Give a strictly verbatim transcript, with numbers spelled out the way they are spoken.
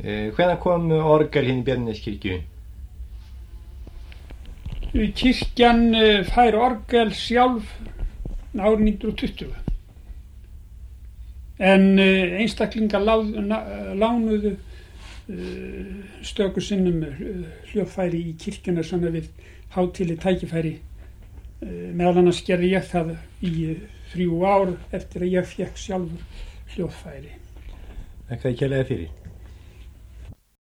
Eh, hvenær kom orgel hérna í Bjarneskirkju? Kirkjan fær orgel sjálf árið nítján hundruð tuttugu. En einstaklingar lánuðu stöku sinnum hljóðfæri í kirkjuna svona við hátíðleg tækifæri. Meðal annars gerði ég það í þrjú ár eftir að ég fékk sjálfur hljóðfæri. Þakka þér kærlega fyrir.